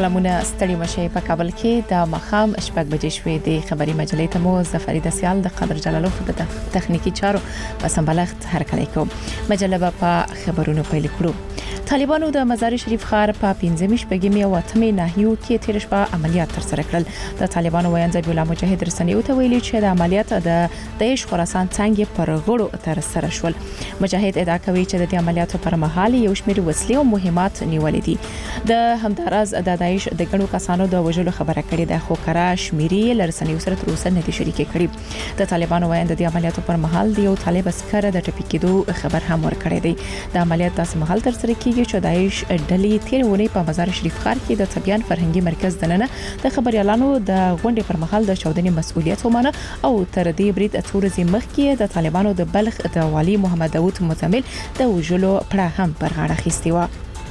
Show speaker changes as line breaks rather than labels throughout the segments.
سلامونه ستړي مشه په کابل کې د مخام شپږ بجې شوې د خبري مجلې ته مو زفرید سیال د قدر جلالوف د تخنیکی چارو په سمبلغت هرکلی کوم. مجله په خبرونو پیل کړو. طالبانو د مزار شریف ښار په 15 شپږمې او 8مې ناحیو کې تیر شپه عملیات تر سره کړل. د طالبانو ویاند ذبیح الله مجاهد رسنیو ته ویلي چې د عملیات د داعش خراسان څنګه پر غړو تر سره شول. مجاهد ادعا کوي چې د عملیاتو پر مهال یو شمېر وسلې او مهمات نیولې دي. د همدارز د داعش د ګڼو کسانو د وژلو خبره کړې ده، خو کرا شمیري لرسنیو سره تر اوسه نه دي شریکې کړې. د طالبانو ویاند د عملیاتو پر مهال د یو طالب عسكر د ټپي کېدو خبر هم ورکړی دی. د عملیات داسې مهال تر سره کیږي چې داعش ډلې تیر ونی په مزار شریف ښار کې د طبيان فرهنګي مرکز دننه د خبريالانو د غونډې پر مهال د چاودنې مسؤلیت ومنه او تر دې برید څو ورځې مخکې د طالبانو د بلخ د والي محمد داوود مزمل د وژلو پړه هم پر غاړه اخیستې و.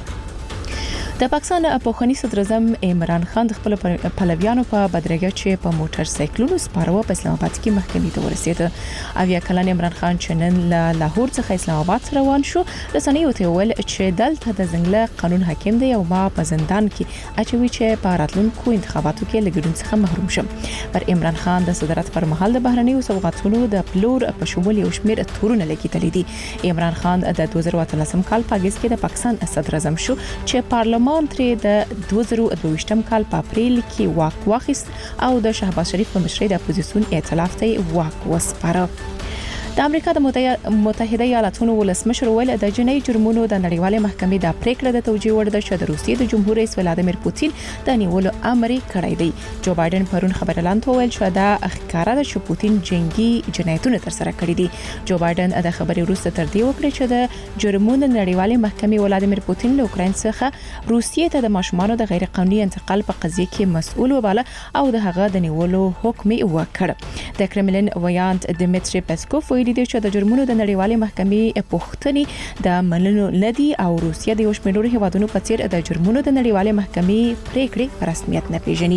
د پاکستان پوخنی صدر اعظم عمران خان د خپل پلویانو په بدرګه چې په موټر سایکلونو سپارو په اسلام آباد کې محکمې ته ورسېد. اویا کلن عمران خان چې نن له لاهور څخه اسلام آباد روان شو، رسنیو ته ویل چې دلته د زنګله قانون حاکم دی او ما په زندان کې اچوي چې په راتلونکو انتخاباتو کې له ګډون څخه محروم شم. پر عمران خان د صدارت پر مهال د بهرنیو سوغاتونو د پلور په شمول یو شمېر تورونه لګیدل دي. عمران خان د 2013 کال په اگست کې د پاکستان صدر اعظم شو چې پارلمان ترې د 2022 کال په اپریل کې واک واخیست او د شهباز شریف په مشرۍ د اپوزیسیون ائتلاف ته واک وسپاره. د امریکا د متحده ایالاتونو ولسمشر ویل د جنایي جرمونو د نړیوالې محکمې د پریکړه د توجیه وړ ده چې د روسیې د جمهور رئیس ولادیمیر پوتین د نیولو امر کړی دی. جو بایدن پرون خبر اعلان ویل چې دا ښکارا ده چې پوتین جنگي جنایتونه تر سره کړی دي. جو بایدن د خبرې وروسته تر دې وکړه چې د جرمونو نړیوالې محکمې ولادیمیر پوتین له اوکراین څخه روسیې ته د ماشومانو د غیر قانوني انتقال په قضیه کې مسؤل وباله او د هغه د نیولو حکم یې وکړ. د کرملین ویاند دمیتری پسکوف ویلي دی چې د جرمونو د نړیوالې محکمې پوښتنې د منلو ندي او روسیه د یو شمېر هیوادونو په څیر د جرمونو د نړیوالې محکمې پریکړې په رسمیت نه پیژني.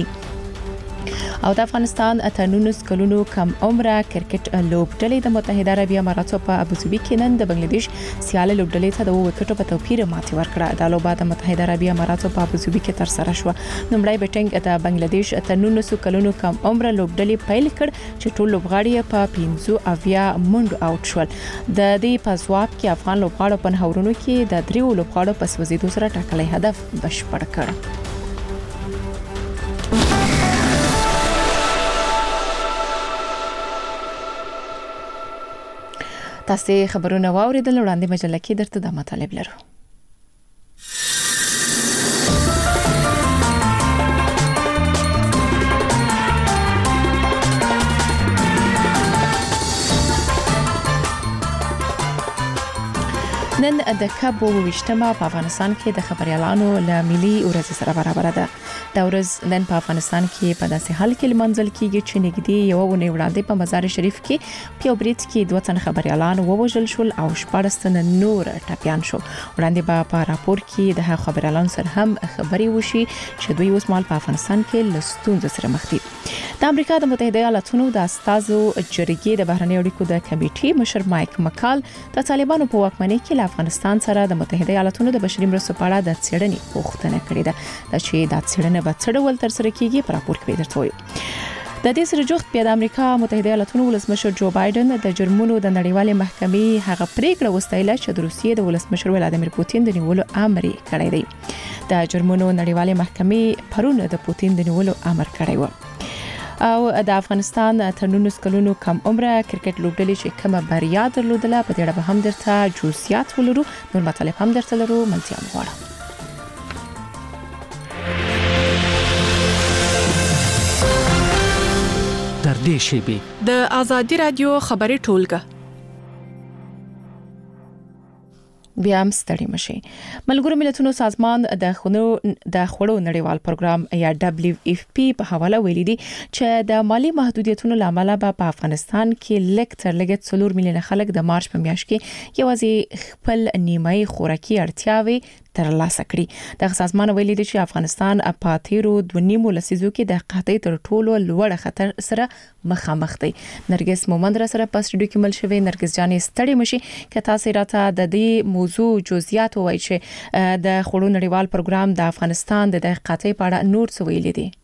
او د افغانستان 19 کلونو کم عمره کرکټ لوبډلې د متحده عربی اماراتو په ابوظبي کې نن د بنگلاديش سیاله لوبډلې ته د وکټو په توپیر ماتې ورکړه. د لوبه د متحده عربی اماراتو په ابوظبي کې تر سره شو. نومړی بیټینګ د بنگلاديش 19 کلونو کم عمره لوبډلې پیل کړ چې ټول لوبغاړي په 15 منډو اوټ شول. د دې په ځواب کې افغان لوبغاړو په نهورونو کې د 3 لوبغاړو په سوځیدو سره ټاکلي هدف بشپړ کړ. تاسو خبرونه واوریدل، وړاندې مجله کې درته د مطالب لرو. نن د کب 28مه په افغانستان کې د خبريالانو له ملي ورځ سره برابر ده. دا ورځ نن په افغانستان کې په داسې حال کې لمانځل کیږي چې نږدې یو ونې وړاندې په مزار شریف کې په برید کې 2 تن خبريالان ووژل شول او 14 تن نور ټپيان شو. وړاندې په راپور کې د خبريالانو سره هم خبري وشي چې دوی اوس مال په افغانستان کې لستون سره مخ دي. د امریکا د متحده ایالاتونو د استازو جرګې د بهرنی اړیکو د کمیټې مشر مایک مکال د طالبانو په واکمنۍ کې افغانستان سره د متحده ایالاتونو د بشري مرستو په اړه د څېړنې پوښتنه کړې ده. چې دا څېړنه به څه ډول تر سره کیږي په راپور کې درته وایو. د دې سره جوخت بیا د امریکا متحده ایالاتونو ولسمشر جو بایدن د جرمونو د نړیوالې محکمې هغه پریکړه وستایله چې د روسیې د ولسمشر ولادیمیر پوتین د نیولو امر کړی دی. د جرمونو نړیوالې محکمې پرون د پوتین د نیولو امر کړی و. او د افغانستان 19 کلونو کم عمره کرکټ لوبډلې چې کومه بریا درلودله په دې اړه به هم درته جزئیات ولرو. نور مطالب هم درته لرو، ملتیا مغواړم.
در دې شیبه
د آزادی رادیو خبري ټولګه
بیا هم ستړي مشي. ملګرو ملتونو سازمان د خوړو نړیوال پروګرام یا WFP په حواله ویلي دي چې د مالی محدودیتونو لامل په افغانستان کې لږ تر لږه 4 میلیون خلک د مارچ په میاشت کې یوازې خپل نیمایي خوراکي اړتیاوې ترلاسه کړي. د سازمان ویلي دی چې افغانستان په تیرو 2.5 لسیزو کې د قحطۍ تر ټولو لوړ خطر سره مخامخ دی. نرګس مومند را سره په سټوډیو کې مل شوی. نرګس جانې ستړي مشي که تاسو راته د دې موضوع جزئیات وایي چې د خړو نړیوال پروګرام د افغانستان د قحطۍ په اړه نور څه ویلي دي.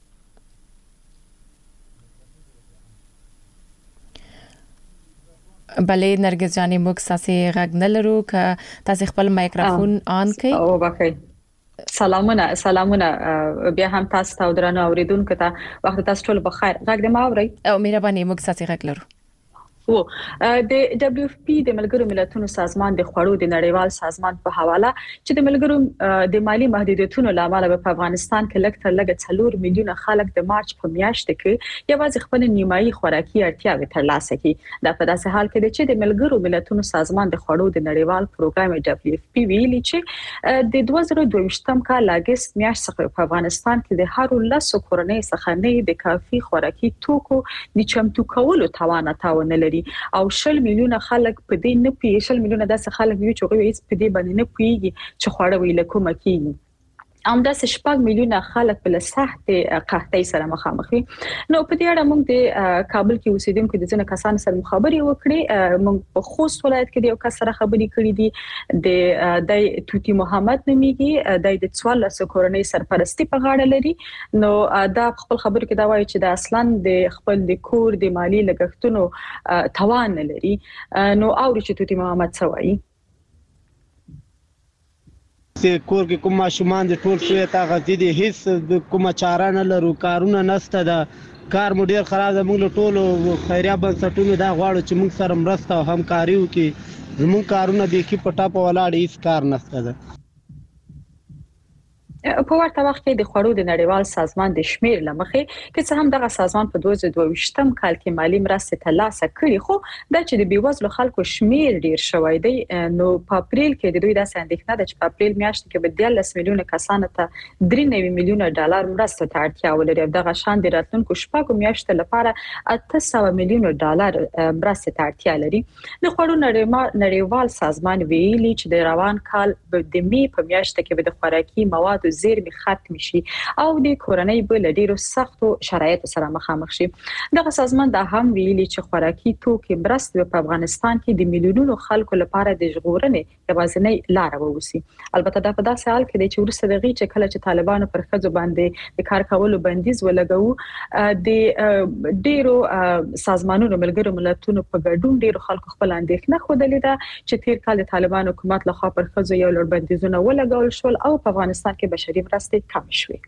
بلې نرګس جانې موږ ساسي غږ نه لرو که تاسو خپل مایکروفون آن کړئ.
او بخیر. سلامونه بیا هم تاسو ته درنو اوریدونکو ته وخت تاسو ټول بخیر. غږ دې ما اوري
او مهرباني موږ ساسي غږ لرو.
د WFP د ملګرو ملتونو سازمان د خوړو د نړیوال سازمان په حواله چې د ملګرو د مالی محدودیتونو لامل په افغانستان کې لږ تر لږه 4 میلیونه خلک د مارچ په میاشت کې یوازې خپل نیمایي خوراکي اړتیاوې ترلاسه کړي. دا په داسې حال کې چې د ملګرو ملتونو سازمان د خوړو د نړیوال پروګرام WFP ویلي چې د 2022م کال اگست میاشت څخه په افغانستان کې د هر 10 کورنۍ څخه نه د کافي خوراکي توکو د چمتو کولو توان لري او 10 میلیونه خلک په دې نه پیږي. 10 میلیونه داسې خلک یو چې هیڅ په دې باندې نه پیږي چې خوړه ویل کومه کیږي. امدا 6 میلیونه خلک په سخت قحطۍ سره مخامخ وي. نو په دې اړه موږ د کابل کې اوسیدونکو د ځینو کسانو سره مخابري وکړې. موږ په خوست ولایت کې د یو کس سره خبرې کړې دي. د توتی محمد نوميږي. د 14 کورنۍ سرپرستی په غاړه لري. نو دا خپل خبرو کې دا وایي چې د اصلاً د خپل د کور د مالی لګښتونو توان لري. نو اوري چې توتی محمد څه وایي.
کور کې کوم ماشومان د ټول شوی تا غزي دي هیڅ کومه چاره نه لرو. کارونه نشته. د کار مو ډیر خراب ده. موږ له ټولو خیریه بنسټونو دا غواړو چې موږ سره مرسته او همکاري وکړي. زموږ کارونه د کی پټا په ولاړ هیڅ کار نشته ده.
په ورته وخت کې د خوړو د نړیوال سازمان د شمیر لمخې کې څه هم دغه سازمان په 2022م کال کې مالی مرستې ترلاسه کړې خو د چې د بیوزلو خلکو شمیر ډیر شوی دی. نو په اپریل کې د دوی د اندېښنه ده چې په اپریل میاشت کې به 10 میلیونه کسانو ته 93 میلیونه ډالر مرسته ته اړتیا ولري. دغه شان د راتلونکو شپږو میاشتو لپاره 800 میلیونه ډالر مرسته ته اړتیا لري. د خوړو نړیوال سازمان ویلي چې د روان کال د می په میاشت کې به د خوراکي مواد زیرمې ختم شي او د کورنۍ بل ډیرو سختو شرایطو سره مخامخ شي. دغه سازمان دا هم ویلي چې خوراکي توکي مرستې په افغانستان کې د میلیونونو خلکو لپاره د ژغورنې یوازینۍ لار ووسی. البته دا په داسې حال کې چې ورسره دغه چې کله چې طالبانو پر ښځو باندې د کار کولو بندیز ولګو د ډیرو سازمانونو ملګرو ملتونو په ګډون ډیرو خلکو خپل اندېښنه خوده ده چې تیر کال د طالبانو حکومت لخوا پر ښځو یو لړ بندیزونه ولګول شول او په افغانستان کې بشري مرستې کم شوې.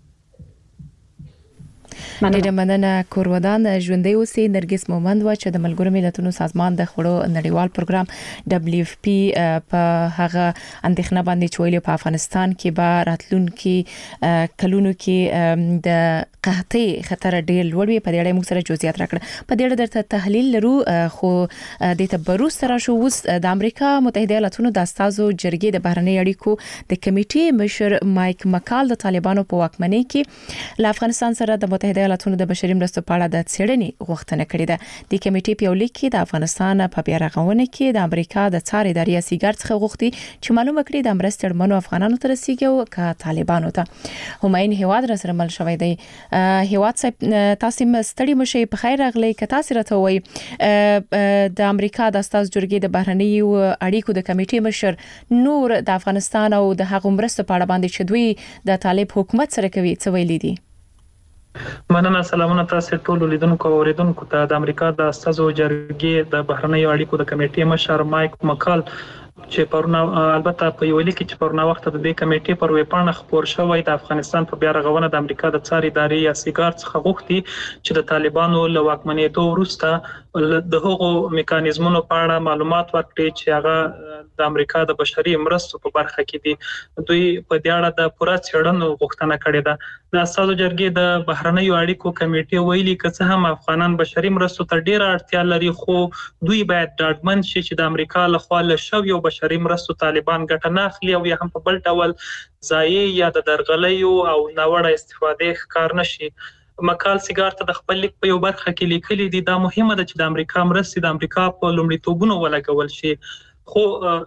ډیره مننه کورودان. ژوندۍ اوسې. نرګس مومند و چې د ملګرو ملتونو سازمان د خوړو نړیوال پروګرام WFP په هغه اندېښنه باندې چويلې په افغانستان کې به راتلونکي کلونو کې د قحطۍ خطر ډیر لوړ وي. په دې اړه موږ سره جزئیات راکړه. په دې اړه درته تحلیل لرو خو د تبرز سره شو. اوس د امریکا متحده ایالاتونو د استازو جرګې د بهرنی اړیکو د کمیټې مشر مایک مکال د طالبانو په واکمنۍ کې له افغانستان سره د متحده ایالاتونو د بشري مرستو په اړه د څېړنې غوښتنه کړې ده. د کمیټې په یو لیک کې د افغانستان په بیا رغونه کې د امریکا د څار ادارې سیګار څخه غوښتي چې معلومه کړي د مرستې اړمنو افغانانو ته رسیږي او که طالبانو ته. هماین هواد را سره مل شوی دی. هواد صاحب تاسو مستړي مشي په خیر راغلی. که تاسو راته وایي د امریکا د استاز جرګې د بهرنی اړیکو د کمیټې مشر نور د افغانستان او د هغو مرستو په اړه باندې چې دوی د طالب حکومت سره کوي څه ویلي دي؟
مننه. سلامونه تاسو ټول لیدونکو او اوریدونکو ته. د امریکا د استازو جرګې د بهرنی اړیکو د کمیټې مشر مایک مکال چې پرونه البته په یو لیک چې پرونه وخت د دې کمیټې پر ویبپاڼه خبر شوی د افغانستان په بیا رغونه د امریکا د څار ادارې یا سیګار څخه غوښتي چې د طالبانو له واکمنېدو وروسته د هغو میکانیزمونو په اړه معلومات ورکړي چې هغه د امریکا د بشري مرستو په برخه کې دي. دوی په دې اړه د پوره څېړنو غوښتنه کړې ده. د استازو جرګې د بهرنیو اړیکو کمیټې ویلي که څه هم افغانان بشري مرستو ته ډېره اړتیا لري خو دوی باید ډاډمن شي چې د امریکا لخوا له شویو بشري مرستو طالبان ګټه نه اخلي او یا هم په بل ډول ضایع یا د درغلیو او ناوړه استفادې ښکار نشي. مکال سیګار ته د خپل لیک په یو برخه کې لیکلي دي دا مهمه ده چې د امریکا مرستې د امریکا په لومړیتوبونو ولګول شي خو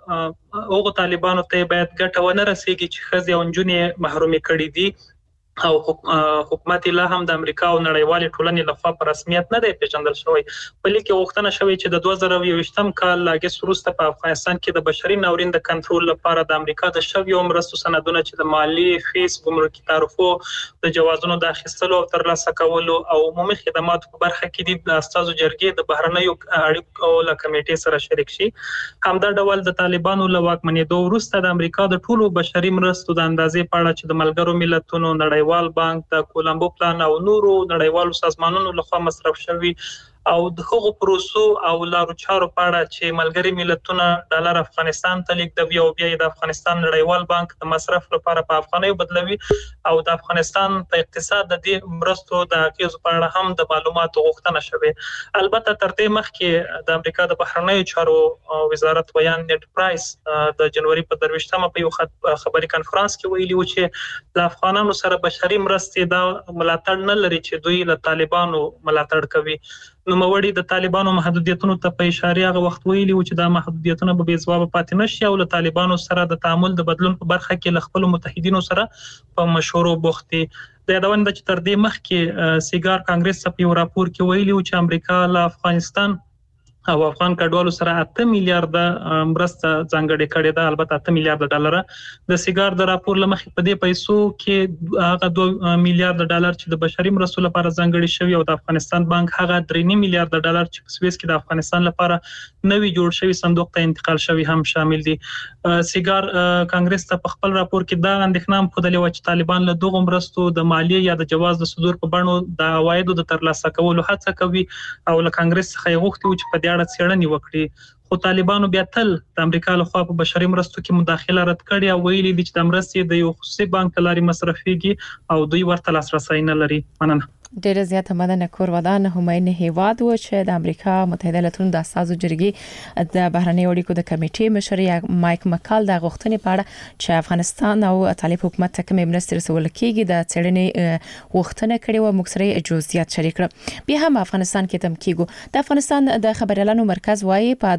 هغه طالبانو ته باید ګټه ونه رسیږي چې خزي او نجونې محرومي کړي دي او حکومت له هم د امریکا او نړیوال ټولنې لخوا په رسمیت نه دی پیژندل شوی په لیکه غوښتنه شوی چې د 2020م کال لاګس وروسته په افغانستان کې د بشري ناورین د کنټرول لپاره د امریکا د شویو مرستو سندونه چې د مالی فیس ګمرکي تعرفو د جوازونو د اخیستلو او ترلاسه کولو او عمومي خدماتو په برخه کې د استازو جرګې د بهرنیو اړیکو له کمیټې سره شریک شي. همدا ډول د طالبانو له واکمنېدو وروسته د امریکا د ټولو بشري مرستو د اندازې په اړه چې د ملګرو ملتونو نړیوال بانک د کولمبو پلان او نورو نړیوالو سازمانونو لخوا مصرف شوی او د هغو پروسو او لارو چارو په اړه چې ملګري ملتونه ډالر افغانستان ته لیږدوي او بیا د افغانستان نړیوال بانک د مصرف لپاره په افغانیو بدلوي او د افغانستان په اقتصاد د دې مرستو د اغیزو په اړه هم د معلوماتو غوښتنه شوه. البته تر دې مخکې د امریکا د بهرنیو چارو وزارت ویان نیټ پرایس د جنوري په 23مه په یو خبري کانفرنس کې ویلي و چې د افغانانو سره بشري مرستې د ملاتړ نه لري چې دوی له طالبانو ملاتړ کوي. نو موړي د طالبانو محدودیتونو ته په اشاره هغه وخت ویلي و چې دا محدودیتونه به بې ځواب پاتې نشي او له طالبانو سره د تعامل د بدلون په برخه کې له خپل متحدینو سره په مشورو بوختي. د یادونه چې تر دې مخکې سیګار کانګرس په یو راپور کې ویلي و چې امریکا له افغانستان او افغان کډوالو سره 8 میلیارډ مرسته ځانګړې کړې ده. البته 8 میلیارډ ډالر د سیګار د راپور لمخې په دې پیسو کې هغه 2 میلیارډ ډالر چې د بشري مرستو لپاره ځانګړې شوی او د افغانستان بانک هغه 3 میلیارډ ډالر چې په سویس کې د افغانستان لپاره نوی جوړ شوی صندوق ته انتقال شوی هم شامل دي. سیګار کانګرس ته په خپل راپور کې دا اندېښنه خوده لوي چې طالبان له دغه مرستو د مالیې یا د جواز د صدور په بڼو د عوایدو د ترلاسه کولو هڅه کوي او له کانګرس څخه غوښتي چې په دې اړه څېړنې وکړي. خو طالبانو بیا تل د امریکا له خوا په بشري مرستو کې مداخله رد کړې او ویلي دي چې د مرستې د یو خصوصي بانک لاري مصرفيږي او دوی ورته لاسرسي نه لري. مننه.
ډېر زیاته مننه کورودان هماین هیواد و چې د امریکا متحده ایالاتونو د استازو جرګې د بهرنی اړیکو د کمیټې مشر مایک مکال د غوښتنې په اړه چې افغانستان او طالب حکومت ته کومې مرستې رسول کېږي د څېړنې غوښتنه کړې و. موږ سره جزئیات شریک کړ. بیا هم افغانستان کې تم کېږو. د افغانستان د خبريالانو مرکز وايي په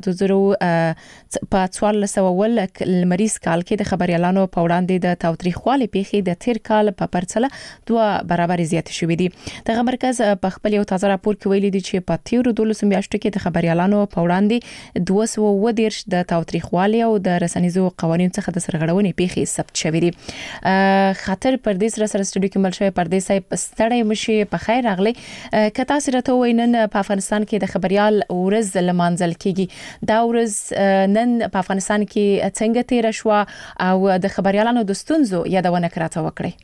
1400 لمریز کال کې د خبريالانو په وړاندې د تاوتریخوالي پیښې د تیر کال په پرتله 2 برابر زیات شوې دي. دغه مرکز په خپل یو تازه راپور کې ویلي دي چې په تیرو 12 میاشتو کې د خبريالانو په وړاندې 210 د تاوتریخوالي او د رسنیزو قوانینو څخه د سرغړونې پیښې ثبت شوې دي. خاطر پردیس سره سټډیو کې مل شوی پردیس صاحب ستړی مشي په خیر راغلی. کته سره ته وینن په افغانستان کې د خبريال ورځ لمانځل کیږي. دا ورځ نن په افغانستان کې څنګه تیر شو او د خبريالانو د ستونزو یادونه کراته وکړي.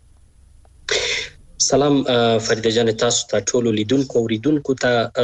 سلام فریده جان، تاسو ته ټول لیدونکو او اوریدونکو ته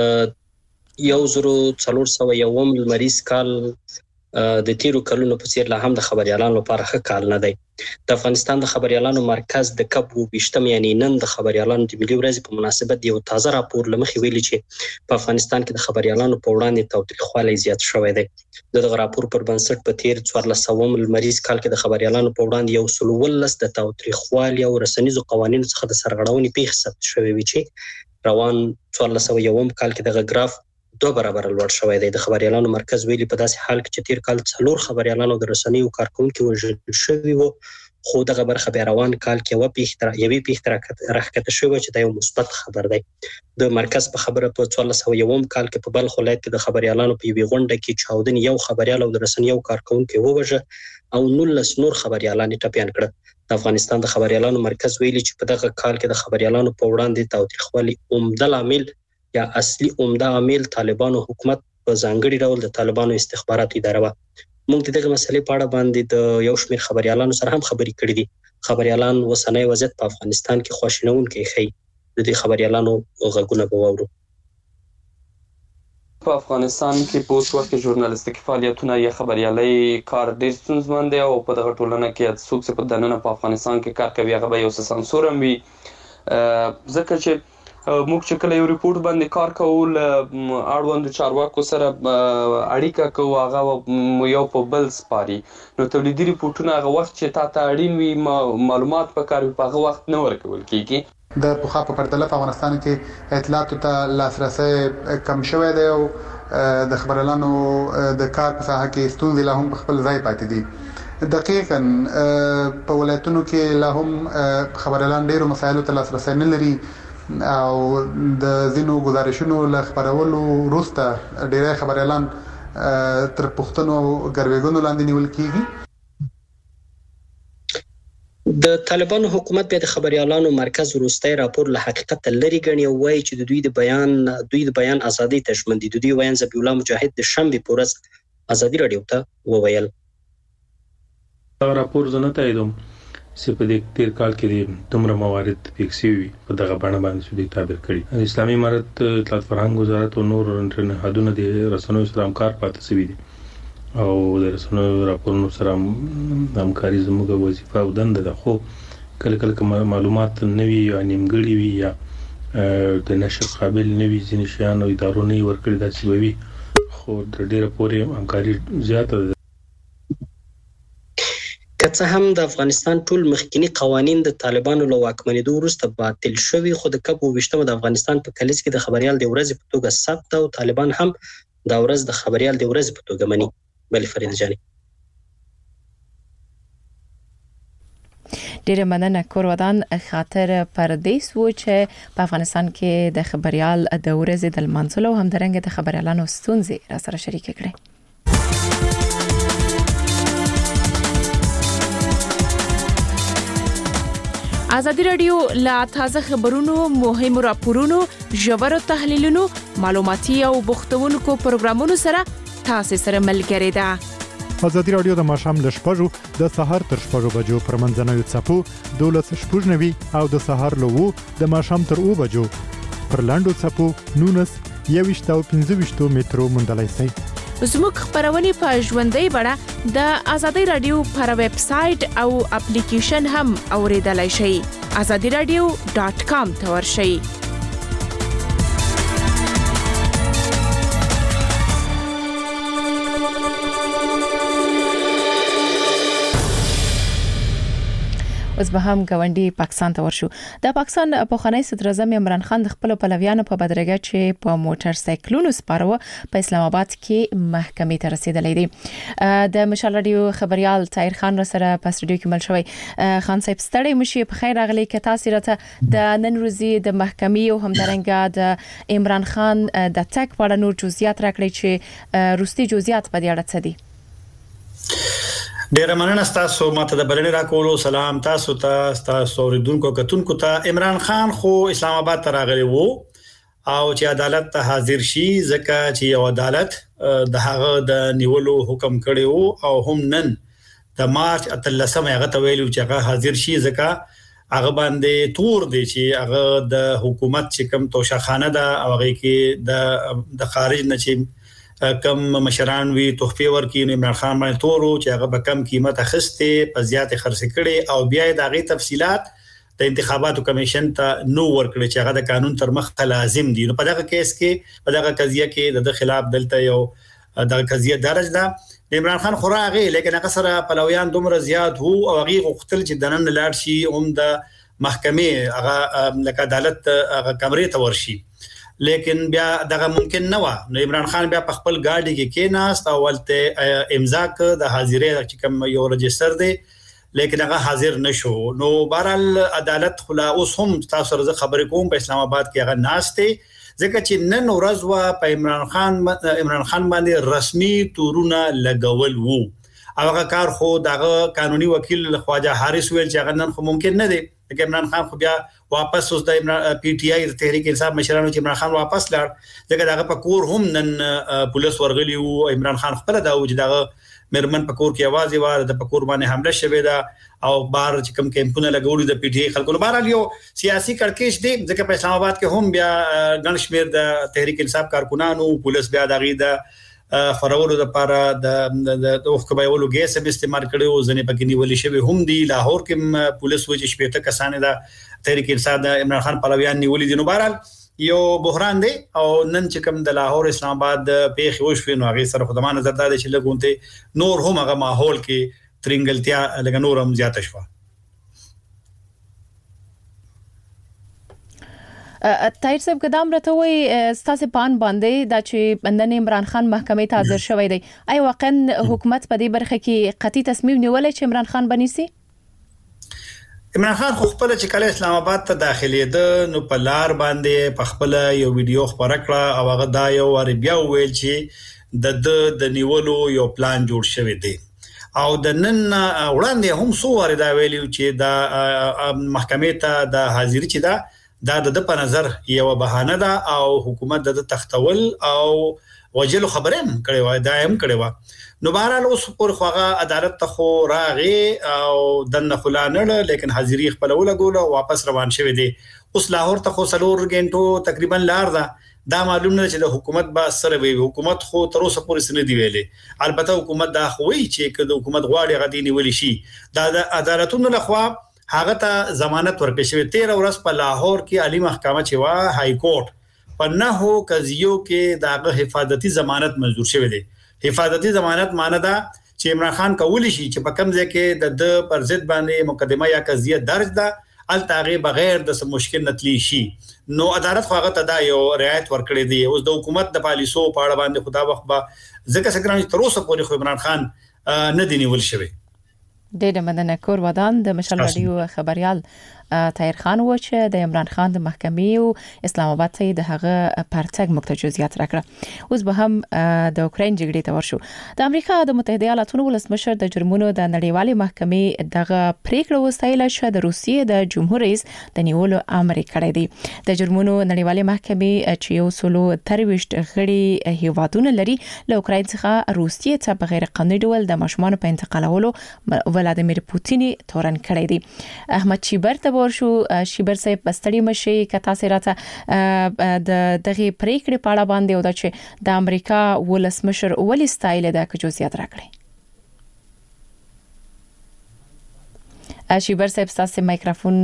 1401 لمریز کال د تیرو کلونو په څیر لا هم د خبريالانو لپاره ښه کال نه دی. د افغانستان د خبريالانو مرکز د کب 20 یعنی نن د خبريالانو د ملي ورځې په مناسبت یو تازه راپور لمخې ویلي چې په افغانستان کې د خبريالانو په وړاندې تاوتریخوالی زیات شوی دی. دغه راپور پر بنسټ په تیر 1400 لمریز کال کې د خبريالانو په وړاندې 119 د تاوتریخوالي او رسنیزو قوانینو څخه د سرغړونې پیښې ثبت شوې وي چې روان 1401 کال کې دغه ګراف 2 برابر لوړ شوی دی. د خبريالانو مرکز ویلي په داسې حال کې چې تیر کال 4 خبريالانو د رسنیو کارکونکو وژل شوي وو، خو دغه برخه بیا روان کال کې یوې پیښې راښکته شوې چې دا یو مثبت خبر دی. د مرکز په خبره په 1401 کال کې په بلخ ولایت کې د خبريالانو په یوې غونډه کې چاودن یو خبريال او د رسنیو کارکونکو ووژه او 19 نور خبريالان ټپيان کړ. د افغانستان د خبريالانو مرکز ویلي چې په دغه کال کې د خبريالانو په وړاندې تاوتریخوالي عمده عامل یا اصلي عمده عامل طالبانو حکومت په ځانګړي ډول د طالبانو استخباراتي اداره و. موږ دغه مسلې په اړه باندې د یو شمېر خبريالانو سره هم خبرې کړې دي. خبريالان وسنۍ وضعیت په افغانستان کې خواشینونکی ښيي. د دې خبريالانو غږونه به واورو.
په افغانستان کې په اوس وخت کې ژورنالیستیکي فعالیتونه یا خبريالۍ کار ډېر ستونزمن دی او په دغه ټولنه کې څوک چې په دننه په افغانستان کې کار کوي هغه به یو څه سانسور هم وي. ځکه چې موږ چې کله یو ریپورت باندې کار کوو اړوند چارواکو سره اړیکه کوو هغه یو په بل سپاري، نو تولیدي ریپورتونه هغه وخت چې تاسو اړین وي معلومات په کار په هغه وخت نه ورکول کیږي.
د پخوا په پرتله په افغانستان کې اطلاعاتو ته لاسرسي کم شوی دی او د خبريالانو د کار په ساحه کې ستونزې لا هم خپل ځای پاتې دي. دقیقاً په ولایتونو کې لا هم خبريالان ډېرو مسایلو ته لاسرسی نه لري او د ځینو ګزارشونو له خبرولو وروسته ډېری خبريالان تر پښتنو ګروېګونو لاندې نیول کیږي.
د طالبانو حکومت به د خبريالانو مرکز وروستي راپور له حقیقت لري غني او وایي چې دوی د بیان ازادي تشمن دي. دوی وایي ذبیح الله مجاهد د شنبه پورز ازادي رادیو ته وویل
دا راپور زنه تاییدوم چې په دې تیر کال کې دومره موارد فکسي وي په دغه باندې سودي تعبیر کړي. اسلامي امارت اطلاعات فرهنګ وزارت او نور نهادونه د رسنیو سره همکار پاتې شوي دي او د رسنیو راپورونو سره همکاري زموږ وظیفه او دنده ده. خو کله معلومات نوي یا نیمګړي وي یا د نشر قابل نوي ځینې شیان او ادارو نه ورکړي داسې وي خو د ډېره پورې همکاري زیاته ده.
که څه هم د افغانستان ټول مخکینی قوانين د طالبانو له واکمنېدو وروسته باطل شوي خو د کب 28 د افغانستان په کلیز کې د خبريال د ورځې په توګه ثبت او طالبان هم د ورځ د خبريال د ورځې په توګه مني. بل فرید جاني
ډیره مننه کور ودان خاطر پردیس و چې په افغانستان کې د خبريال د ورځې د منځلو هم درنګ د خبريالانو ستونزې را سره شریک کړي.
ازادي رادیو لا تازه خبرونو مهم راپورونو ژور تحلیلونو معلوماتي او بوختونکو پروګرامونو سره تاسو سره ملګری ده.
ازادي رادیو د ماښام ل 6:00 د سهار تر 6:00 بجو پر منځنوي څپو 12:00 او د سهار له 2 د ماښام تر 2 بجو پر لاندو څپو 19:15 مترو مندلای شي.
زموږ خبرونه په ژوندۍ بڼه د ازادي رادیو پر ویب سټ او اپلیکیشن هم اوریدلای شئ. azadiradio.com ته ورشئ.
اوس به هم ګاونډي پاکستان ته ورشو. د پاکستان پخوانی صدر اعظم عمران خان د خپل پلویانو په بدرګه چې په موټر سایکلونو سپارو په اسلام آباد کې محکمې ته رسیدلې دي. د مشال رادیو خبريال طاهر خان را سره په سټډیو کې مل شوی. خان صاحب ستړي مشي په خیر راغلي کې تاسو راته د نن ورځې د محکمې او همدارنګه د عمران خان د تک په اړه نور جزئیات راکړي چې روستي جزئیات په دې اړه څه دي.
ډیر مننه تاسو ماته د بلنې راکولو. سلام تاسو ته اوریدونکو کتونکو ته. عمران خان خو اسلام آباد ته راغلی وو او چې عدالت ته حاضر شي ځکه چې یو عدالت د هغه د نیولو حکم کړی وو او هم نن د مارچ 13 هغه ته ویلو چې هغه حاضر شي ځکه هغه باندې تور دی چې هغه د حکومت چې کوم توشخانه ده او هغه کې د خارج نه چې کم مشران وی تحفه ورکې عمران خان باندې تورو چې هغه به کم قیمت اخسته په زیات خرڅ کړي او بیا د هغه تفصيلات د انتخاباتو کمیشن ته نو ورکړي چې هغه د قانون تر مخ لازم دي. نو په دغه کیس کې په دغه قضیه کې د خلاف دلته یو دغه قضیه درج ده. عمران خان خوراغه لیکن هغه سره پلویان دومره زیات وو او هغه غوښتل چې د نن لاړ شي هم د محکمې هغه لکه عدالت هغه کمرې ته ورشي لیکن بیا دغه ممکن نه و. نو عمران خان بیا په خپل گاډي کې کېناست او ولته امضا ک د حاضرې چې کوم یو رجستر دی لیکن هغه حاضر نشو. نو بهرحال عدالت خلا اوس هم تاسو سره خبرې کوم په اسلام آباد کې هغه ناشته ځکه چې نن ورځ وا په عمران خان باندې رسمي تورونه لګول وو او هغه کار خو دغه قانوني وکیل خواجه حارث ویل چې هغه نن خو ممکن نه دی. عمران خان خو بیا واپس اوس د پی ټی آی تحریک انصاف مشرانو چې عمران خان واپس لاړ ځکه دغه په کور هم نن پولیس ورغلی وو. عمران خان خپل دا و چې دغه مرمن په کور کې आवाज واره د په کور باندې حمله شوه دا او بار چې کوم کیمپونه لګولې د پی ټی آی خلکو بهر یو سیاسي کړکېچ دی ځکه په اسلام آباد کې هم بیا ګڼشمیر د تحریک انصاف کارکونانو پولیس بیا دغه د خورولو لپاره د اوخکبایولو ګیس استعمال کړي او ځنې پکې نیولې شوی هم دی. لاهور کې پولیس وجه شپېته کسانه د تحریک انصاف د عمران خان پلویان نیولې دي. نو بهرحال یو بحران دی او نن چې کوم د لاهور اسلام آباد پیښ وشو نو هغه سره خدامه نظر داده چې لګونته نور هم هغه ماحول کې ترنګلتیا لګ نور هم زیات شوه.
طاهر صاحب قدام راته وي ستاسو پان باندې دا چې بندن عمران خان محکمې ته حاضر شوی دی ای واقعا حکومت په دې برخه کې قطعي تصمیم نیولای چې عمران خان بنيسي
عمران خان خو خپل چې کله اسلام آباد ته داخلي ده نو په لار باندې په خپل یو ویډیو خبره کړه او هغه دا یو عربیا ویل چې د نیولو یو پلان جوړ شوی دی او د نن وړاندې هم سو وردا ویلو چې دا محکمې ته د حاضری چې دا د په نظر یو بهانه ده او حکومت د تختول او وجلو خبره هم کړي وای دایم کړي وا نو بهرحال اوس پر خوغه عدالت ته خو راغي او د خلانه لیکن حاضری خپل ولګول واپس روان شوی دی اوس لاهور ته خو سلور غنټو تقریبا لار ده دا معلوم نه چې د حکومت با سره وي حکومت خو تر اوسه پورې سن دی ویلې البته حکومت دا خوي چې کله حکومت غواړي غدي نیول شي دا د عدالتونو لخوا هغه ته ضمانت ورکړي شوی 13 ورځ په لاهور کې عالی محکمه چې وا های کورټ په نهو قضیو کې داغه حفاظتي ضمانت منظور شوی دی حفاظتي ضمانت معنی دا چې عمران خان کولی شي چې په کوم ځای کې د پر ضد باندې مقدمه یا قضیه درج ده التاغه بغیر د مشکل نتلی شي نو عدالت خو هغه ته دا یو رعایت ورکړي دی اوس د حکومت د پالیسو په اړه باندې خدا وخت به ځکه څنګه تر اوسه پورې خو عمران خان نه دی نیول شوی
د مننه کور ودان د مشال رادیو خبريال طاهر خان و چې د عمران خان د محکمې او اسلام آباد ته د هغه پرتګ مکتجزیات راکړه اوس به هم د اوکرين جګړې ته ورشو د امریکا د متحده ایالاتونو ولسمشر د جرمونو د نړیوالې محکمې دغه پریکړه وستایله چې د روسیې د جمهور رئیس د نیولو امر کړی دی د جرمونو نړیوالې محکمې چې یو سلو 23 غړي هیوادونه لري له اوکرين څخه روسیې ته په غیر قانوني ډول د ماشومان په انتقالولو ولادیمیر پوتین تورن کړی دی احمد چیبر ورشو شیبر صاحب بستړی مشي کتا سراته د دغه پریکړې په اړه باندې او د چې د امریکا ولسمشر ولی سټایل د کجوزیات راکړي شیبر صاحب تاسو میکروفون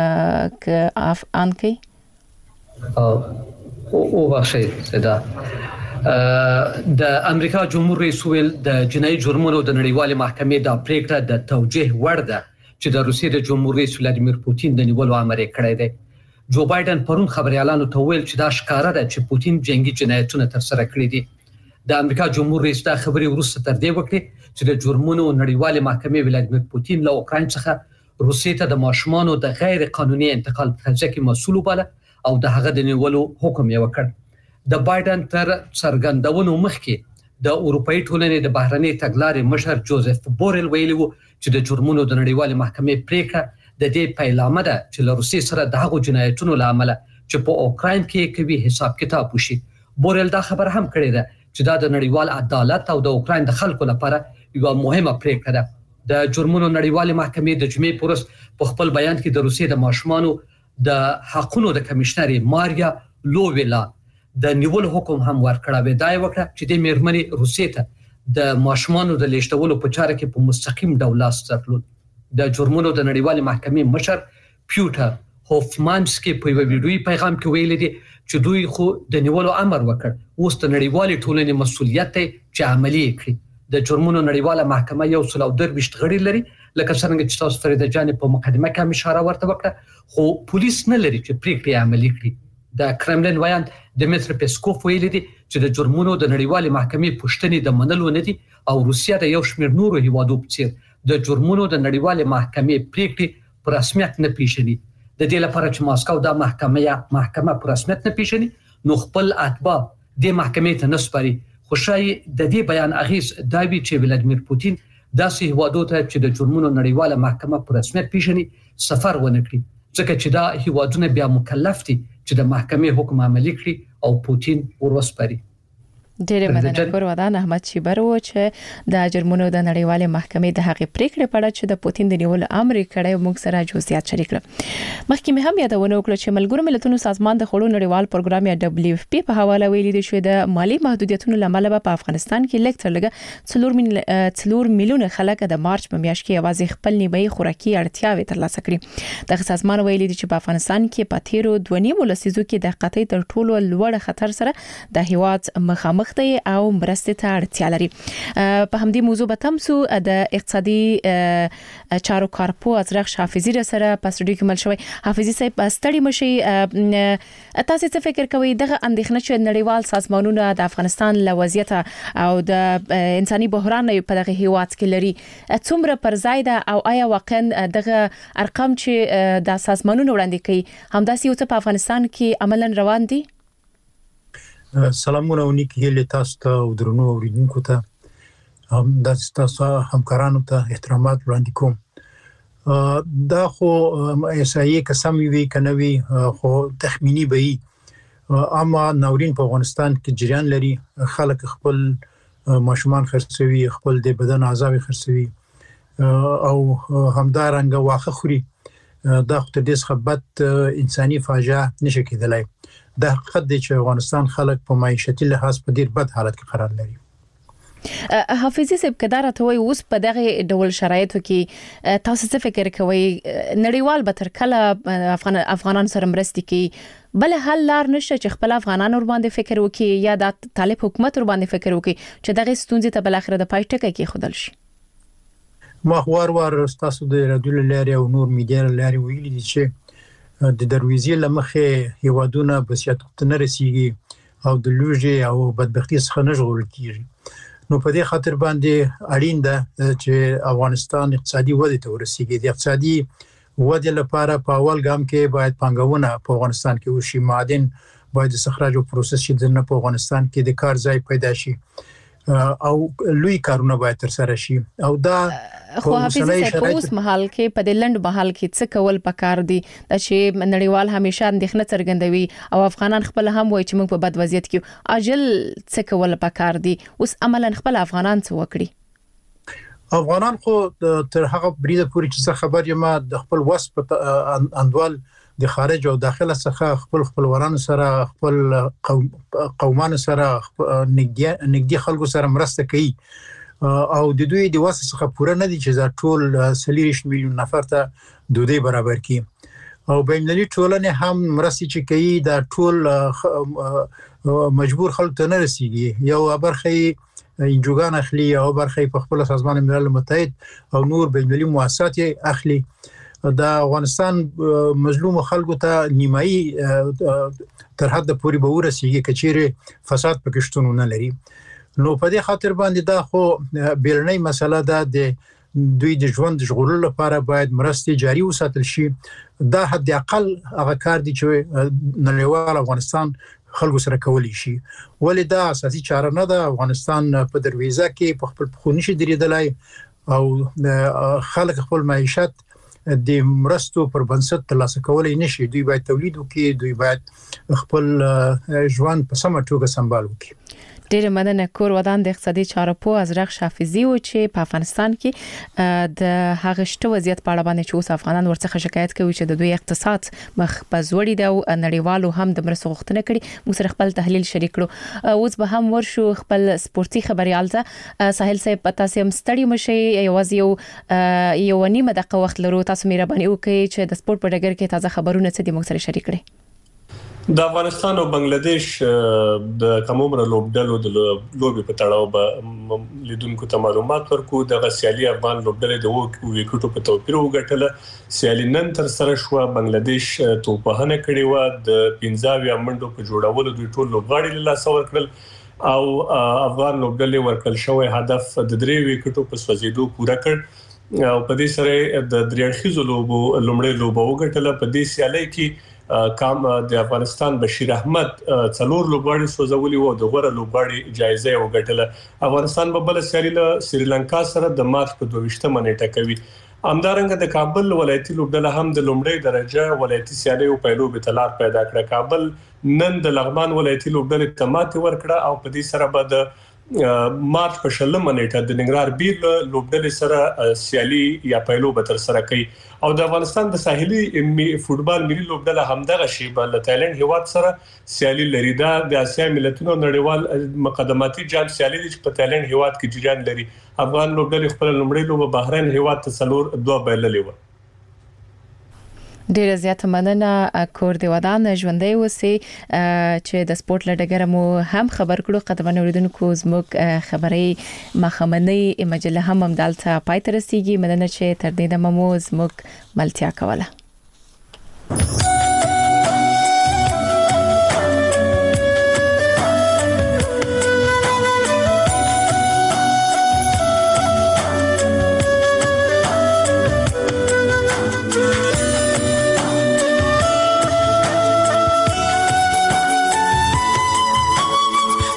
آن کړئ
او واشه صدا د امریکا جمهور رئیس ویل د جنایي جرمونو د نړیوالې محکمې د پریکړه د توجیه وړ ده چې د روسیې د جمهور رئیس ولادیمیر پوتین د نیولو امر کړی دی جو بایدن پرون خبريالانو ته ویل چې دا ښکاره ده چې پوتین جنگي جنایتونه تر سره کړی دي د امریکا جمهور رئیس دا خبري وروسته تر دې وکړي چې د جرمونو نړیوالې محکمې ولادیمیر پوتین له اوکرين څخه روسیې ته د ماشومانو د غیر قانوني انتقال په ځکه مسؤل وباله او د هغه د نیولو حکم یې وکړ د بایدن تر څرګندونو مخکې د اروپאי ټولنې د بهرني تګلارې مشر جوزف بورل ویلي وو چې د جرمونو د نړیوالې محکمې پریکړه د دې پیلامه ده چې له روسیې سره د هغو جنایتونو لامل چې په اوکرين کې کوي حساب کتاب وشي بورل دا خبر هم کړی ده چې دا د نړیوال عدالت او د اوکرين د خلکو لپاره یو مهمه پریکړه ده د جرمونو نړیوالې محکمې د جمعې پورس په خپل بیان کې د روسیې د ماشومانو د حقوقو د کمشنري ماریا لوویلا د نیول حکم هم ورکړی و دا وکړه چې د میرمنې روسیې ته د ماشومانو د لیشتولو په چاره کې په مستقیم ډول لاس درلود د جرمونو د نړیوالې محکمې مشر پیوټر هوفمانسکي په یو ویډیوي پیغام کې ویلي دي چې دوی خو د نیولو امر وکړ اوس د نړیوالې ټولنې مسؤلیت دی چې عملی کړي د جرمونو نړیواله محکمه یو څلو درويشت غړي لري لکه څنګه چې تاسو فریده جان په مقدمه کې اشاره ورته وکړه خو پولیس نه لري چې پریکړې عملی کړي د کرملین ویاند دمیتری پیسکوف ویلي دي چې د جرمونو د نړیوالې محکمې پوښتنې د منلو نه دي او روسیا د یو شمېر نورو هیوادو په څیر د جرمونو د نړیوالې محکمې پریکړې په رسمیت نه پیژني د دې لپاره چې ماسکو د محکمه په رسمیت نه پیژني نو خپل اتباع د محکمې ته نسپاري خو شاید د دې بیان اغیز دا وی چې ولادیمیر پوتین داسې هیوادو ته چې د جرمونو نړیواله محکمه په رسمیت پیژني سفر ونه کړي ځکه چې دا هیوادونه بیا مکلف دي چې د محکمې حکم عملي کړي او پوتین ورسپاري
ډېر مننه کور ودان احمد چیبر و چې د جرمونو د نړیوالې محکمې د هغې پریکړې په اړه چې د پوتین د نیولو امر کړی موږ سره جزئیات شریک کړل مخکې هم یادونه وکړه چې ملګرو ملتونو سازمان د خړو نړیوال پروګرام یا WFP په حواله ویلي دی چې د مالی محدودیتونو لامل په افغانستان کې لکټر لګه 4 میلیونه خلک د مارچ په میاشت کې یوازې خپل نیمایي خوراکي اړتیاوې ترلاسه کړي د سازمان ویلي دی چې په افغانستان کې په تیرو 2.5 لسیزو کې د قطعي تر ټولو لوړ خطر سره د هیواد مخامخ وخت او مرستې ته اړتیا لري. په همدې موضوع به تمسو د اقتصادي چارو کارپو ازرق حافظي سره په سټډیو کې مل شوی. حافظي صاحب ستړي مشي، تاسو څه فکر کوئ دغه اندېښنه چې نړیوال سازمانونه د افغانستان له وضعیت او د انساني بحران په دغه هیواد کې لري څومره پر ځای ده، او آیا واقعا دغه ارقام چې د سازمانونو وړاندې کوي همداسې یو څه په افغانستان کې عملاً روان دي؟
سلامونه ونیکي هیله تاسو ته او درنو اوریدونکو ته هم د تاسو همکارانو ته احترامات وړاندې کوم. دا خو احصایې قسم وی کنوي خو تخمینی به اما ناورین په افغانستان کې جریان لري. خلک خپل ماشومان خرڅوي، خپل د بدن اعضاء خرڅوي او همدارنګه واخه خوري. دا خو د خبرت انساني فاجعه نشي کېدلای. دا حقیقت دی چې افغانستان خلک په معیشتي لحاظ په ډیر بد حالت کې قرار لري.
حافظي صاحب کدار ته وای اوس په دغه ډول شرایطو کې تاسو څه فکر کوئ نړیوال به تر کله افغانان سره مرستې کوي؟ بل حل لار نشته چې خپل افغانان ور باندې فکر وکړي یا د طالب حکومت ور باندې فکر وکړي چې دغه ستونزې ته بل اخر د پای ټکی کې خودل شي؟
ما وار تاسو د رادیو لاري او نور میډیا لاري ویلي دي چې د دروازې لمخه هیوادونه بسیات نه رسیږي او د لوجي او بدبختی څخه نه ژغورل کیږي. نو په دې خاطر باندې اړین ده چې افغانستان اقتصادي وده ته ورسیږي. د اقتصادي وده لپاره په اول ګام کې باید پانګونه په افغانستان کې وشي، معادن باید استخراج او پروسس شي، د په افغانستان کې د کار ځای پیدا شي او لوی کارونه باید تر سره شي. او دا
خو حافظي صاحب اوس محل کې په دلند محل کې څه کول پکار دي چې نړیوال همیشه اندېښنه څرګندوي او افغانان خپل هم وایي چې موږ په بد وضعیت کې اجل څه کول پکار دي. اوس عملاً خپل افغانان څه وکړي؟
افغانان خو تر هغه بریده پورې چې خبر یم د خپل وسپ اندوال د خارج او داخله څخه خپلوانو سره خپل قومانو سره نږدې خلکو سره مرسته کوي او د دوی د واسه څخه پوره نه دي چې دا ټول 30 میلیون نفر ته دوی برابر کړي. او بینالمللي ټولنه هم مرستې چې کوي دا ټول مجبور خلک ته نه رسیږي. یو برخه انجوګان اخلي او برخه په خپل سازمان ملل متحد او نور بینالمللي مؤسسات اخلي. دا افغانستان مظلوم خلکو ته نیمایي تر حد پورې به ورسیږي کچېره فساد پکې شتون نه لري. نو په دې خاطر باندې دا خو بیرنۍ مسله ده د دوی د ژوند ژغورلو لپاره باید مرستې جاري وساتل شي. دا حد اقل هغه کار دی چې نړیوال افغانستان خلکو سره کولی شي. ولې دا اساسي چاره نه ده. افغانستان په دروازه کې په خپل خونی شي درېدلای او خلک خپل معیشت د مرستو پر بنسټ ترلاسه کولای نشي. دوی باید تولید وکړي، دوی باید خپل ژوند په سمه توګه سمبال وکړي.
ډېر مننه. کور ودان د اقتصادي چارو په ازرق حافظي و چې په افغانستان کې د هغه شته وضعیت په اړه باندې چې اوس افغانان ورڅخه شکایت کوي چې د دوی اقتصاد مخ په زوړی دی او نړیوالو هم د مرستو غوښتنه کړي. موږ سره خپل تحلیل شریک کړو. اوس به هم ورشو خپل سپورتي خبريال ته. ساحل صاحب تاسو هم ستړي مشي، یوازې یو نیمه دقیقه وخت لرو. تاسو مهرباني وکړئ چې د سپورت په ډګر کې تازه خبرونه څه دي موږ سره شریک کړئ.
د افغانستان او بنگلاديش د کومره لوبډلو د لوبي په تړاو به لیدونکو ته معلومات ورکو. د غسیالي افغان لوبډلې د وکټو په توپیر وګټله. سیالي نن تر سره شو. بنگلاديش توپهنه کړې و. د 15 منډو په جوړولو دوی ټول لوبغاړي له لاس ورکړل او افغان لوبډلې ورکل شوی هدف د 3 وکټو په سوځېدو پوره کړ او په دې سره د دریاړخیزو لوبو لومړی لوبه وګټله. په دې سیالي کې کام د افغانستان بشیر احمد څلور لوبغاړي سوځولي وو، د غوړه لوبغاړي جایزه وګټله. افغانستان په بل سیالي له سریلانکا سره د مارچ په 22 نیټه کوي. همدارنګه د کابل ولایتي لوبډله هم د لومړی درجه ولایتي سیالي او پیلو به تلار پیدا کړ. کابل نن د لغمان ولایتي لوبډله تماته ورکړه او په دې سره به د مارچ په 16 نیټه د ننګرهار بیر لوبډلې سره سیالي یا پیلو به تر سره کوي او د افغانستان د ساحلي فوتبال ملي لوبډله همدغه شی په تایلند هیواد سره سیالي لري. دا د اسیا ملتونو نړیوال مقدماتي جام سیالي چې په تایلند هیواد کې جریان لري. افغان لوبډلې خپل لومړی لوبه بحرین هیواد ته 4-2 بایللې و.
ډیره زیاته مننه کور دی ودان ژوندۍ وسی چې د سپورت لډګر مو هم خبر کړو قدمن اوریدونکو زموږ خبري مخمنۍ مجله هم دالته پای تر رسیدي مننه چې تر دې د مو زموږ ملتیا کوله